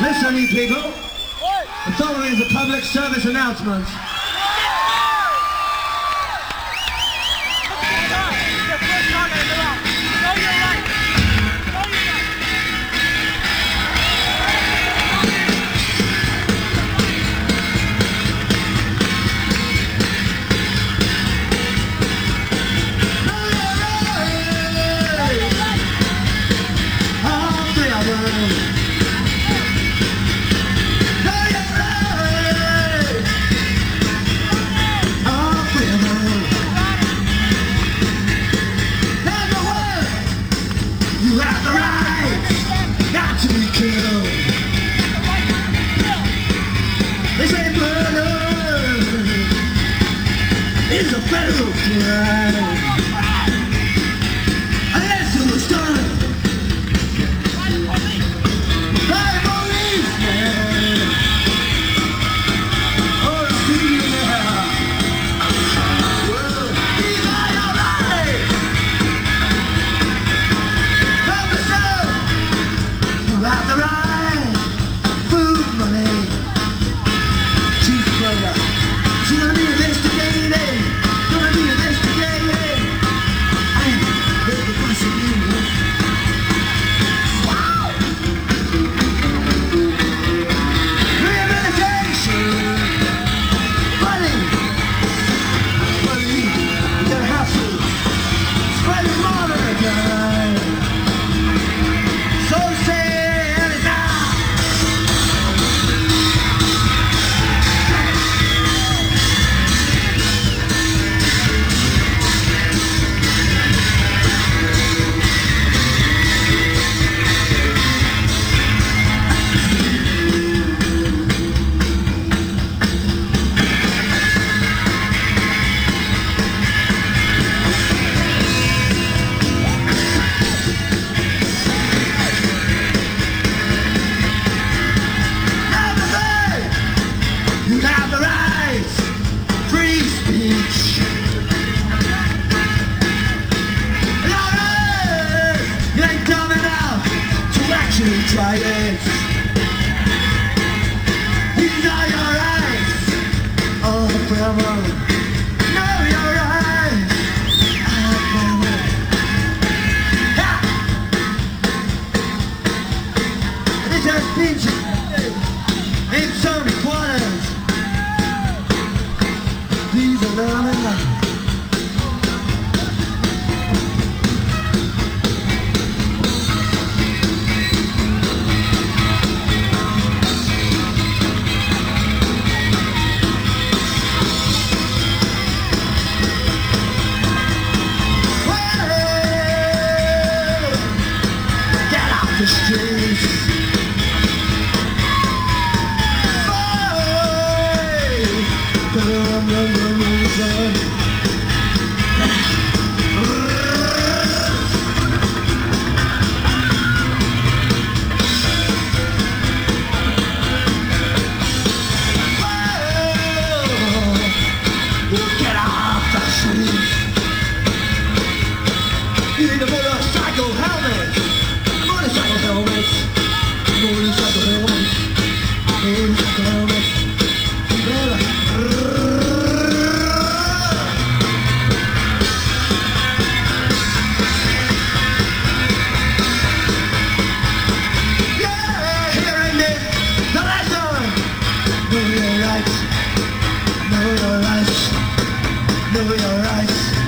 Listen, you people. The following is a public service announcement. You have the right not to be killed. They say murder is a federal crime. Unless it was done by a policeman or a female. Well, these are your rights. You have the right, food money, cheeseburger. She's gonna be investigated, gonna be investigated. I am the prosecutor. Wow! Rehabilitation, buddy, you gotta have to spread the mother again. So say. You have the right, free speech. You ain't dumb enough to actually try it. These are your rights, oh forever. Know your rights, oh forever. This is speech in some quarters. These are loving life. Get off the streets. Get off the street. You need a motorcycle helmet. Motorcycle helmet. Motorcycle helmet. Motorcycle helmet. Yeah, hearing it, the lesson. Know your rights. Know your rights. Know your rights.